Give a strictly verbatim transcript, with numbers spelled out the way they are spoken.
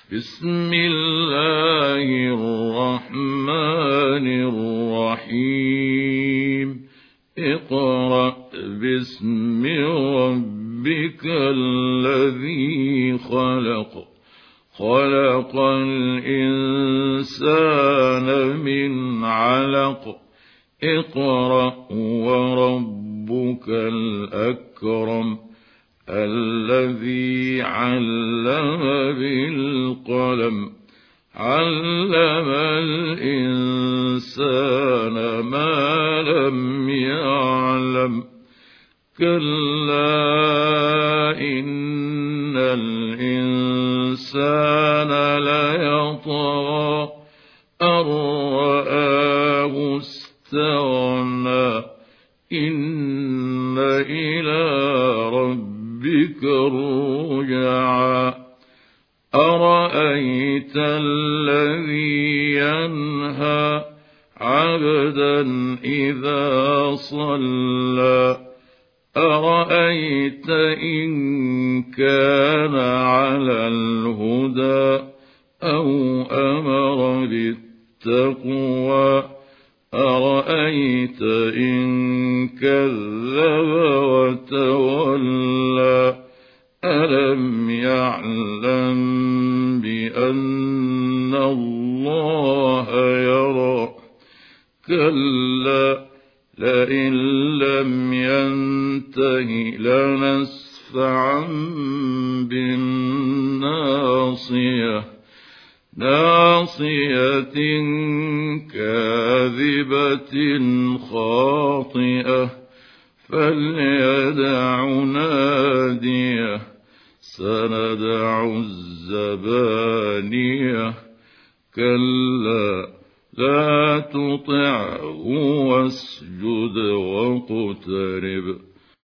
بسم الله الرحمن الرحيم اقرأ باسم ربك الذي خلق خلق الإنسان من علق اقرأ وربك الأكرم الذي علم بالقلم علم الإنسان ما لم يعلم كلا إن الإنسان ليطغى أن رآه استغنى إن إلى ربك الرجعى أرأيت الذي ينهى عبدا إذا صلى أرأيت إن كان على الهدى أو أمر بالتقوى أرأيت إن كذب وتولى ألم يعلم بأن الله يرى كلا لئن لم ينته لنسفعا بالناصية ناصية كاذبة خاطئة فليدع ناديه سندع الزبانية كلا لا تطعه واسجد واقترب